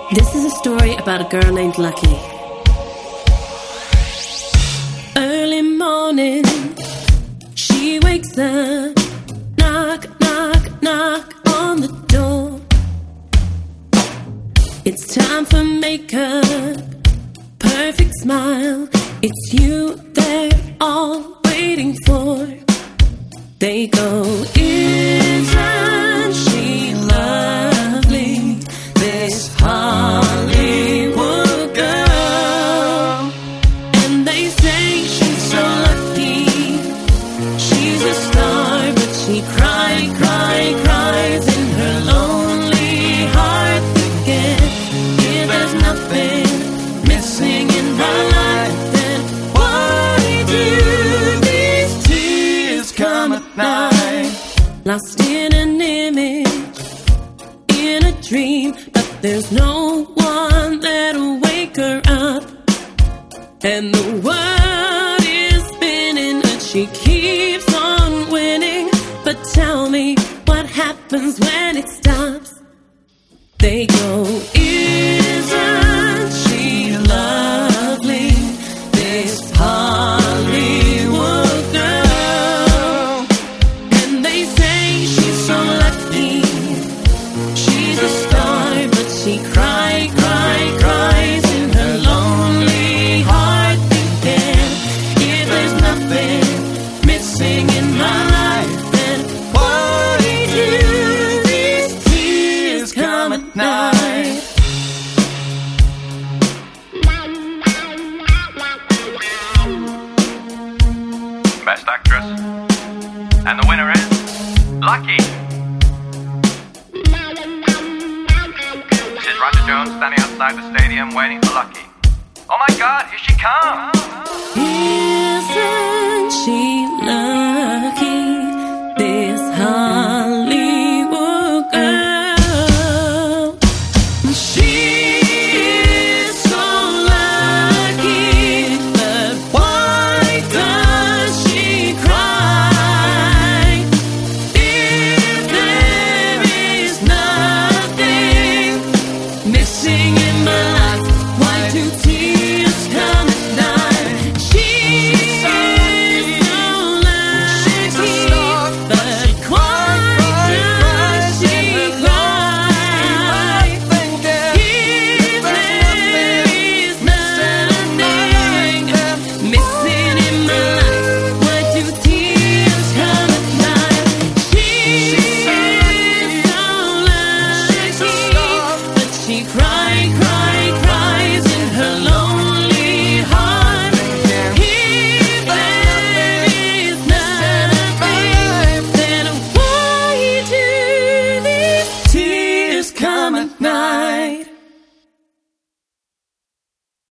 This is a story about a girl named Lucky. Early morning, she wakes up, knock, knock, knock on the door. It's time for makeup, perfect smile. It's you they're all waiting for. They go, isn't she lovely, this Hollywood girl? And they say she's so lucky, she's a star, but she cries in her lonely heart again. If there's nothing missing in her life, then why do these tears come at night? Lost in an image, in a dream, but there's no one that'll wake her up. And the world is spinning, but she keeps on winning. But tell me, what happens when it stops? They go, isn't she lovely, this Hollywood girl? And they say she's so lucky, she's a star, but she cries in her lonely heart again. If there's nothing missing in my life, then why do these tears come at night? Best Actress. And the winner is Lucky. This is Rhonda Jones standing outside the stadium waiting for Lucky. Oh my God, here she comes! Isn't